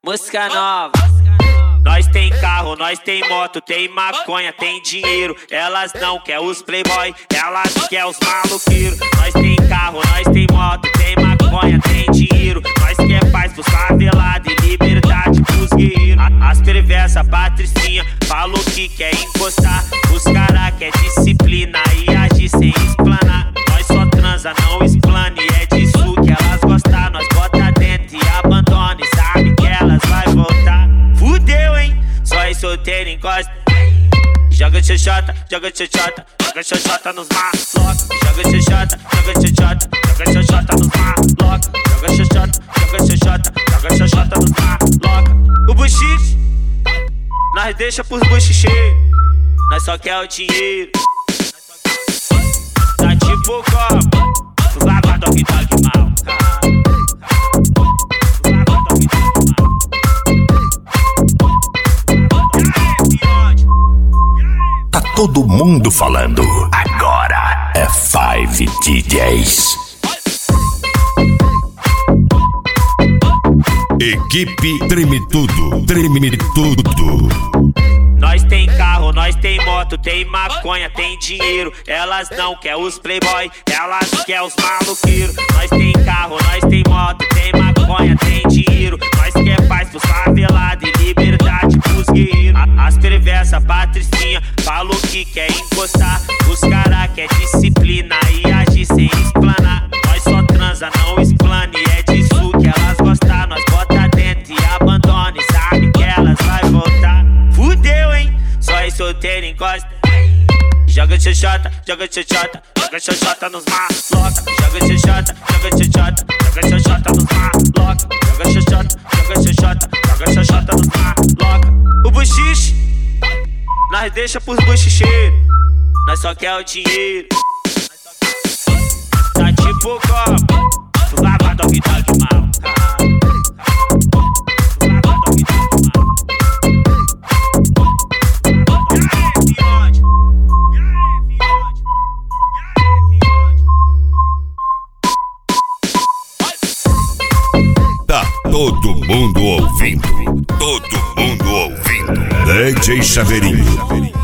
Música nova. Nós tem carro, nós tem moto, tem maconha, tem dinheiro. Elas não quer os playboy, elas quer os maloqueiros. Nós tem carro, nós tem moto, tem maconha, tem dinheiro. Nós quer paz pros favelados e liberdade pros guerreiros. As perversas, Patricinha, falou que quer encostar. Os cara quer disciplina e agir sem explanar. Nós só transa, não explane, é disso que elas gostam. Nós bota dentro e abandona e sabe que elas vai voltar. Fudeu, hein? Só em solteiro encosta. Joga xoxota, joga xoxota, joga xoxota nos malocos. Joga xoxota, joga xoxota, joga xoxota nos malocos. Joga xoxota, joga xoxota, joga xoxota nos malocos. O buchiche, nós deixa pros buchicheiros. Nós só quer o dinheiro. Tá tipo copo, tu lava dog dog mal. Tá todo mundo falando. Agora é 5 DJs. Equipe treme tudo, treme tudo. Nós tem carro, nós tem moto, tem maconha, tem dinheiro. Elas não quer os playboy, elas quer os maloqueiros. Nós tem carro, nós tem moto, tem maconha, tem dinheiro. Nós quer paz pros favelados e liberdade pros guerreiros. As perversas, Patricinha, falou que quer encostar. Os cara quer disciplina e agir sem explanar. Nós só transa, não explane, é disso que elas gostam. Nós bota dentro e abandona e sabe que elas vai voltar. Fudeu, hein? Só em solteiro encosta. Joga xoxota, joga xoxota, joga xoxota nos malocos. Joga xoxota, joga xoxota, joga xoxota nos malocos. Joga xoxota, joga xoxota, joga xoxota nos malocos. O buchiche, nós deixa pros buchicheiros. Nós só quer o dinheiro. Tá tipo copo, tu lava dog dog mal. Todo mundo ouvindo, todo mundo ouvindo. DJ Chaveirinho.